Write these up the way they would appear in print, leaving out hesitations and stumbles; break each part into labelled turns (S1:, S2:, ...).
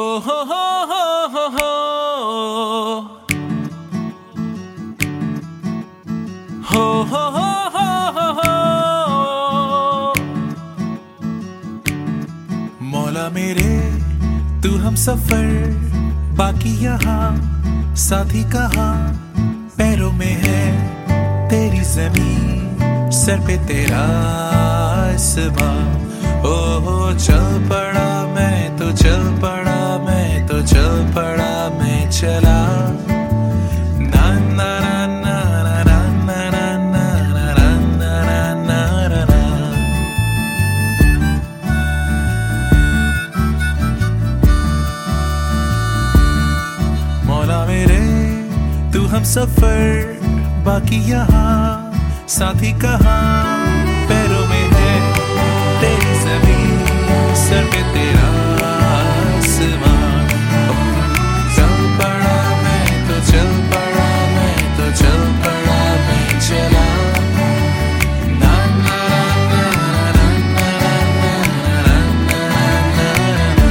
S1: हो हो हो हो हो हो हो हो हो हो। मौला मेरे तू हम सफर बाकी यहाँ साथी कहाँ पैरों में है तेरी जमीन सर पे तेरा आसमां। ओ चल पड़ा मैं तो चल पड़ा मैं तो चल पड़ा मैं चला ना ना ना ना ना ना ना ना ना ना ना ना ना। मौला मेरे तू हम सफर बाकी यहाँ साथी कहाँ पैरों में है तेरी जमीन सर पे तेरा आसमां। चल पड़ा मैं तो चल पड़ा मैं तो चल पड़ा मैं चला ना ना ना ना ना ना ना ना।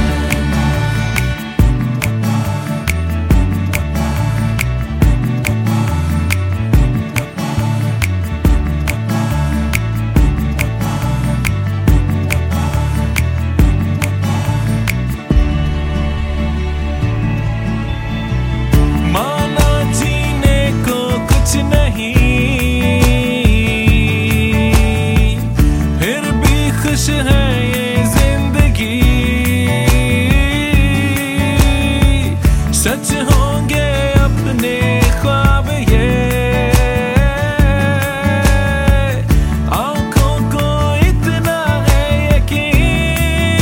S1: खुश है ये जिंदगी सच होंगे अपने ख्वाब ये आंखों को इतना है यकीन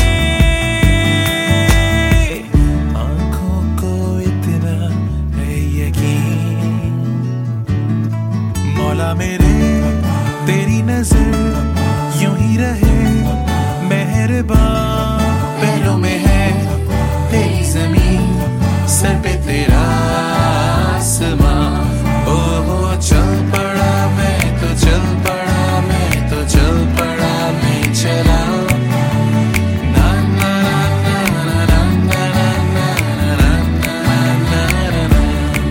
S1: आंखों को इतना है यकीन। मौला मेरे तेरी नजर यूं ही रहे मेहरबान पैरों में है तेरी जमीन सर पे तेरा आसमां। ओ चल पड़ा मैं तो चल पड़ा मैं तो चल पड़ा मैं चला ना ना ना ना ना ना ना ना ना ना।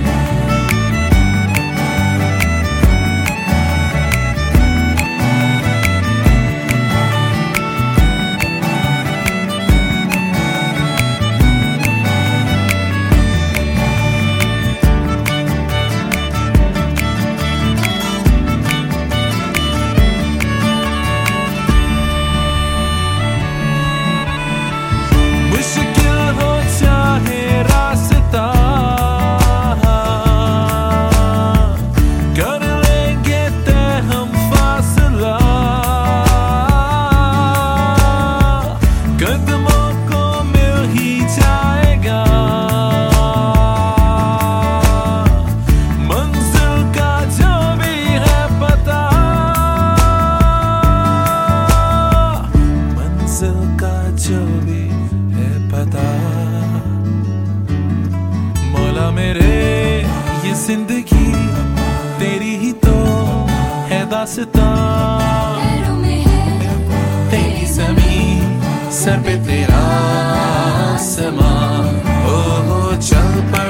S1: जो भी है पता मौला मेरे ये जिंदगी तेरी ही तो है दास्तां। पैरों में है तेरी जमीन सर पे तेरा आसमां। ओ चल पड़ा